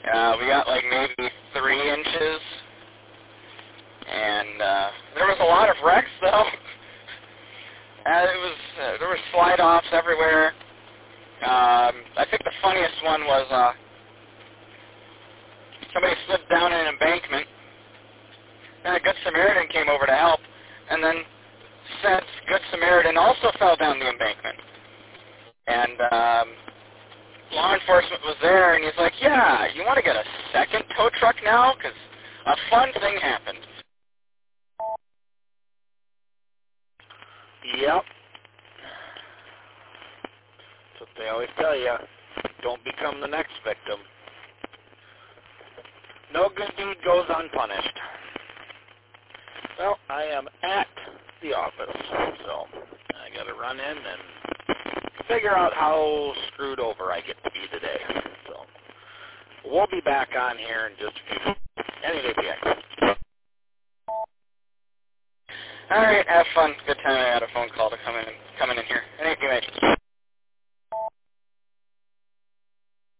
We got like maybe 3 inches, and there was a lot of wrecks though. There were slide-offs everywhere. I think the funniest one was somebody slipped down an embankment, and a Good Samaritan came over to help, and then said Good Samaritan also fell down the embankment. And law enforcement was there, and he's like, yeah, you want to get a second tow truck now? Because a fun thing happened. Yep. That's what they always tell you. Don't become the next victim. No good deed goes unpunished. Well, I am at the office, so I got to run in and figure out how screwed over I get to be today. So we'll be back on here in just a few minutes. Any day, PX. All right, have fun. Good time. I had a phone call to come in here.